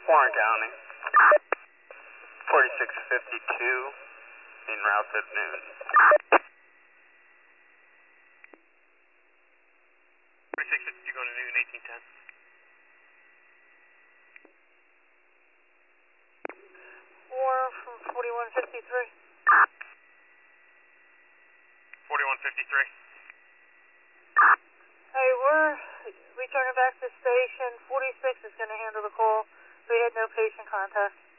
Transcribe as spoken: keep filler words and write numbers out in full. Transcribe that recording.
Warren County. forty-six fifty-two, en route at noon. forty-six fifty-two going to noon, eighteen ten. Warren from forty-one fifty-three. forty-one fifty-three. Hey, we're returning back to station. forty-six is going to handle the call. We had no patient contact.